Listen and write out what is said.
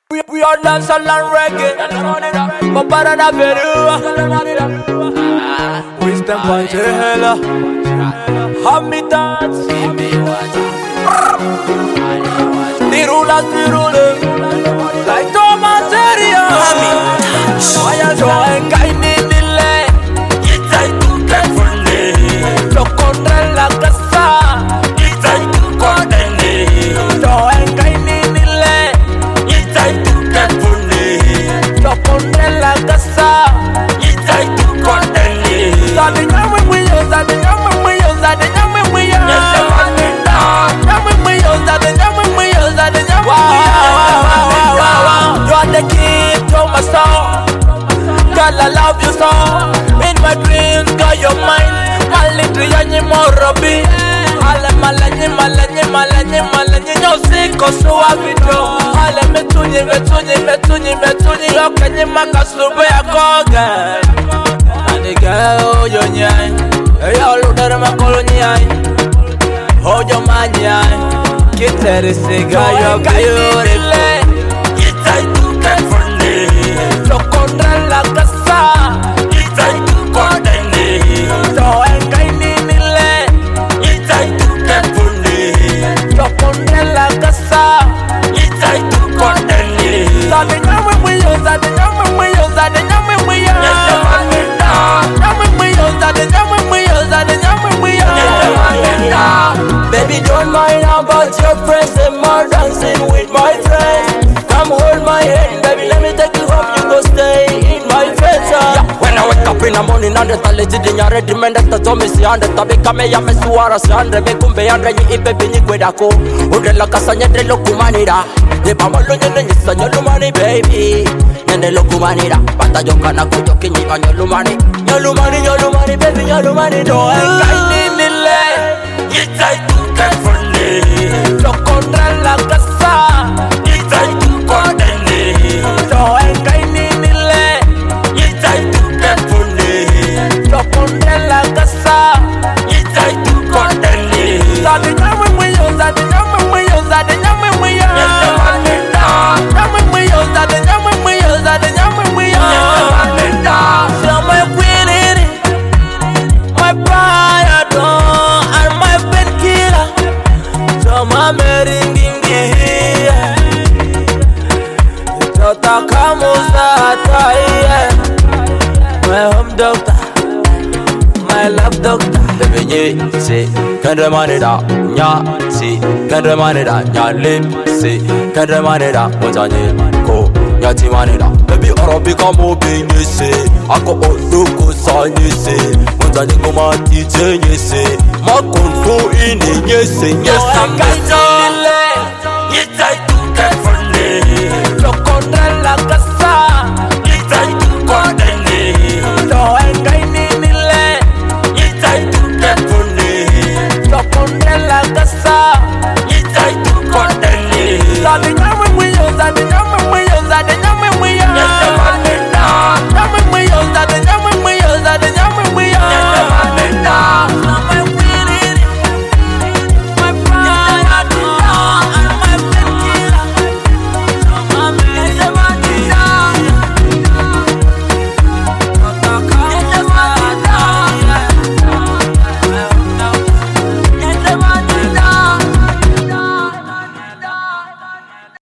We are dancehall and reggae, but para na Peru. Wisdom Panchela, Habitats, the rulers, like Thomas Area. Why are you kind in the land? It's like to get for me. So contra la casa, it's like to condemn. So I'm kind in the land. It's like to get for me. So contra la casa, it's like to condemn. So the young we use, the young we use, the young we use. Yes, the one we down. Young we use, the young we use, the young we use. You are the key to my soul. Girl, I love you so. In my dreams, girl, you're mine. Malitri yanyi morobi. Ale malanyi, malanyi, malanyi, malanyi. Nyosiko suwa video. Ale metunyi, metunyi, metunyi, metunyi. Yokenyi makasube ya koga. And girl, you're nyai. Yo, ludere makolo nyai. Hojo manyai. Kiteri siga, you're beautiful. Itai tuke for me. So contra la casa, it's like to condemn. So I'm kind in the land, it's like to get for me. So contra la casa, it's like to condemn. So the young we use, the young we use, the young we use. Yes, the one we down. Young we use, the young we use, the young we use. Yes, the one we down. Baby, don't mind about your friends and more dancing with my friends. Come hold my hand, baby, let me take you home, you go stay in my face. Yeah. When I wake up in the morning and the talent in your ready, man, that's the Tommy, and the Tabika, me, I'm a Suara, and the Mekumbe, and the Ipe, Guedako, Udela Casanya de Locumanida, the Pamalonia, and the Lumani, baby, and the Locumanida, but I don't cannot go talking on your Lumani, baby, your Lumani, no, I'm kind in the land. It's like to get for me, so contra la casa. It's like to condemn. So I'm kind in the land. It's like to get for me. So contra la casa. It's like to condemn. So the young we use, the young we use, the young we use. Yes, the one we down. Young we use, the young we use, the young we use. Yes, the one we down. So my queen, my pride, and my painkiller. So my meringing here. Takamusa Taye, my home doctor, my love doctor. Baby, yeah, say, can't remind it out, yeah, see, can't remind it out, yeah, lip, see, can't remind it out, what's on it, go, yeah, Timanida. Baby, Arabica moving, you say, I go look, son, you say, what's on it, go, my teacher, you say, my kung fu in it, you say, yes, I'm going it's like to get for me. So contra la casa, it's like to condemn. So I'm kind in the land, it's like to get for me. So contra la casa, it's like to condemn. So the young we use, the young we use, the young we use.